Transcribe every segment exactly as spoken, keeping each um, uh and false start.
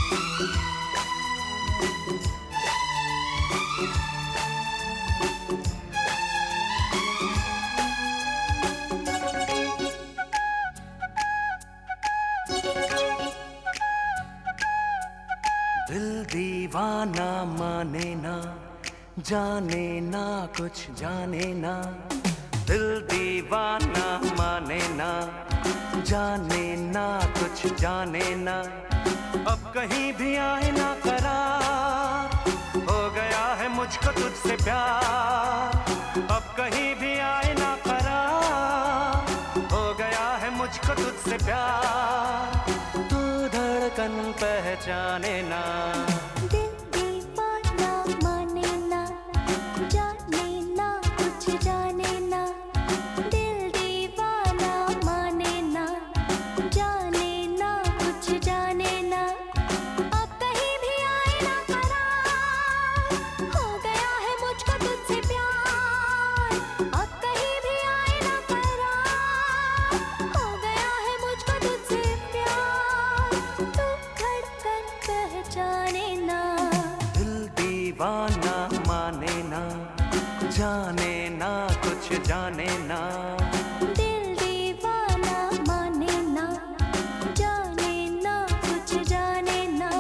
दिल दीवाना माने ना, जाने ना कुछ जाने ना। दिल दीवाना माने ना, जाने ना कुछ जाने ना। अब कहीं भी आए ना करार, हो गया है मुझको तुझसे प्यार। अब कहीं भी आए ना करार, हो गया है मुझको तुझसे प्यार। तू धड़कन पहचाने ना। दिल दीवाना माने ना, जाने ना कुछ जाने ना। दिल दीवाना माने ना, जाने ना कुछ जाने ना। अब कहीं भी आए ना करार, हो गया है मुझको तुझसे प्यार। अब कहीं भी आए ना करार, हो गया है मुझको तुझसे प्यार। तू धड़कन पहचाने ना। दिल दीवाना माने ना, जाने ना कुछ जाने ना। दिल दीवाना माने ना, जाने ना कुछ जाने ना।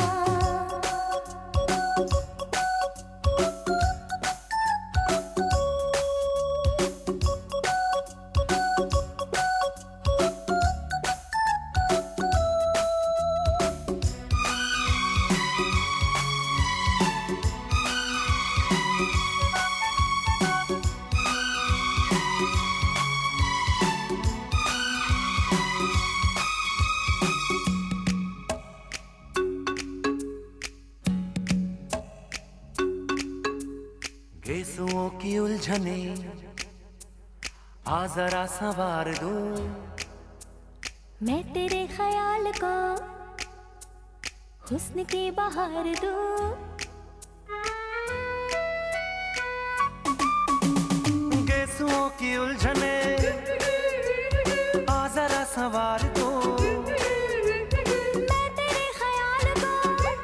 गेसुओं की उलझने आ जरा संवार दूं। मैं तेरे ख्याल को हुस्न की बहार दूं। गेसुओं की उलझने आ जरा संवार दूं। मैं तेरे ख्याल को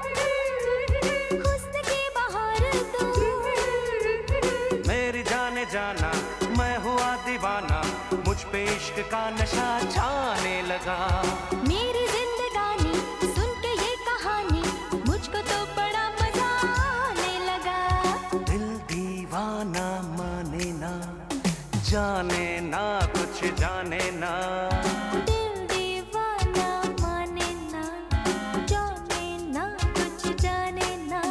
हुस्न की बहार दूं। मेरी जाने जाना मैं हुआ दीवाना, मुझ पे इश्क का नशा छाने लगा। मेरी जिंदगानी सुन के ये कहानी, मुझको तो बड़ा मजा आने लगा। दिल दीवाना माने ना, जाने ना कुछ जाने ना। दिल दीवाना माने ना, जाने ना कुछ जाने ना।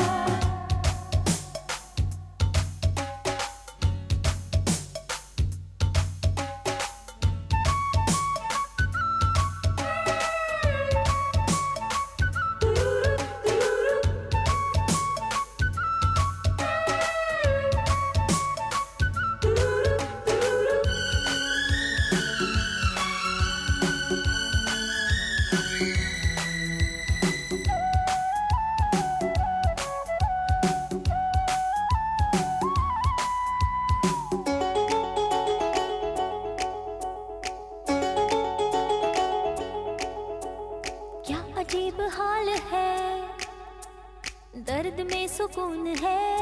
क्या अजीब हाल है, दर्द में सुकून है।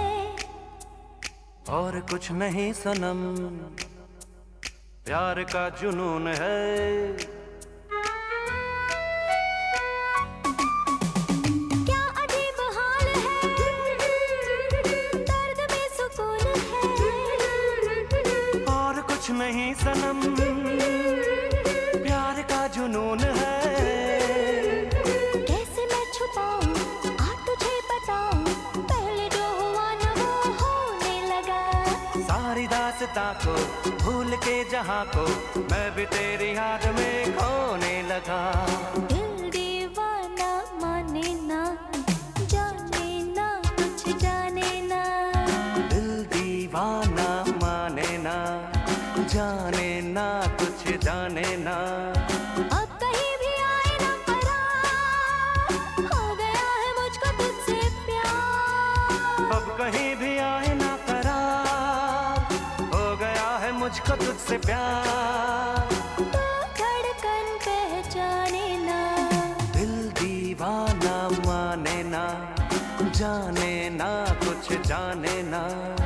और कुछ नहीं सनम, प्यार का जुनून है। क्या अजीब हाल है, दर्द में सुकून है। और कुछ नहीं सनम, प्यार का जुनून है। कैसे मैं छुपाऊं, आ तुझे बताऊं, पहले जो हुआ न वो होने लगा। सारी दास्तां को भूल के जहां को, मैं भी तेरी याद में खोने लगा। दिल दीवाना माने ना, जाने ना कुछ जाने ना। दिल दीवाना माने ना, जाने ना कुछ जाने ना। अब कहीं भी आए ना करार, हो गया है मुझको तुझसे प्यार। अब कहीं भी आए ना करार, हो गया है मुझको तुझसे प्यार। तो धड़कन पहचाने ना। दिल दीवाना ना, जाने ना कुछ जाने ना।